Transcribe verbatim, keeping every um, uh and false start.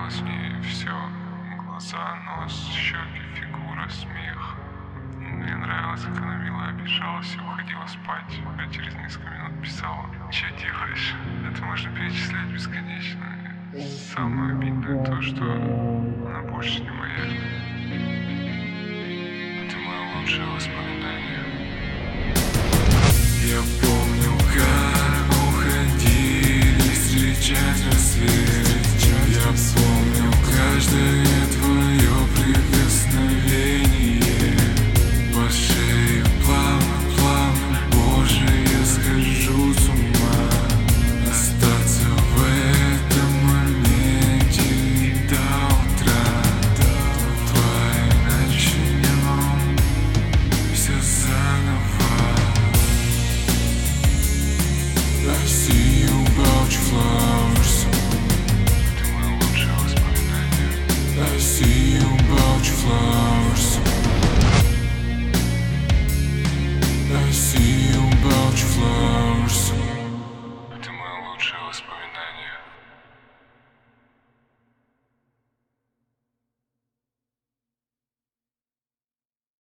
нравилось мне все. Глаза, нос, щеки, фигура, смех. Мне нравилось, как она мило обижалась и уходила спать, а через несколько минут писала: «Че делаешь?» Это можно перечислять бесконечно. Самое обидное то, что она больше не моя. Это мое лучшее воспоминание. Я помню, как уходили встречать рассвет.